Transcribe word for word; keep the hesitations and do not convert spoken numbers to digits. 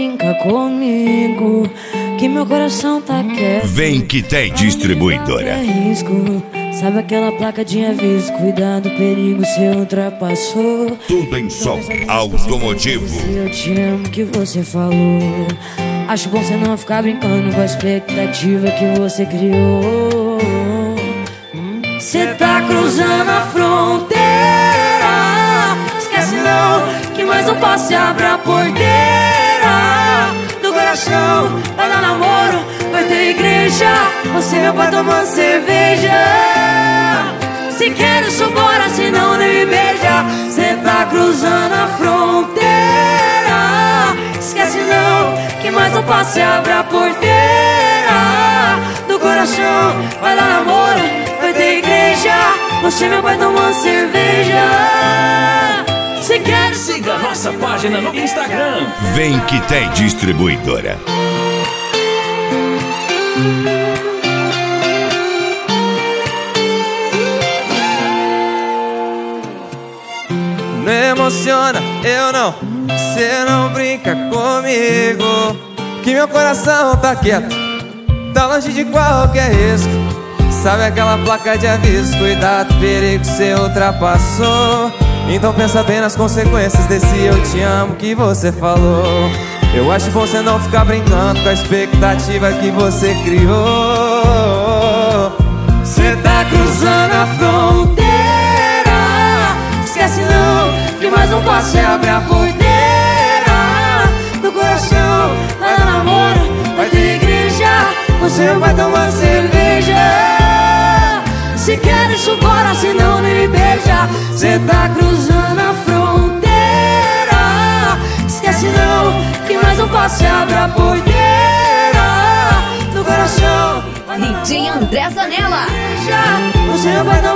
brinca comigo, que meu coração tá quieto. Vem que tem distribuidora. É risco. Sabe aquela placa de aviso? Cuidado, perigo, cê ultrapassou. Tudo em som automotivo. Eu te amo que você falou. Acho bom você não ficar brincando com a expectativa que você criou. Cê tá cruzando a fronteira. Esquece não, que mais um passo e abre a porteira do coração. Vai dar namoro, vai ter igreja. Você meu pai tomando cerveja. Se quer isso bora, senão nem me beija. Cê tá cruzando a fronteira. Esquece não, que mais um passo e abre a porteira do coração. Vai dar namoro, vai ter igreja. Você meu pai tomando cerveja. Se quer, siga nossa página no Instagram. Vem que tem distribuidora. Não emociona, eu não. Cê não brinca comigo, que meu coração tá quieto, tá longe de qualquer risco. Sabe aquela placa de aviso? Cuidado, perigo, cê ultrapassou. Então pensa bem nas consequências desse eu te amo que você falou. Eu acho bom você não ficar brincando com a expectativa que você criou. Cê tá cruzando a fronteira. Esquece não, que mais um passo e abre a porteira do coração. Vai dar namoro, vai ter igreja. Você vai tomar cerveja. Se quer isso bora, senão nem me beija. Cê tá cruzando a fronteira. Esquece não, que mais um passo e abre a porteira do coração. D J André Zanella. Você vai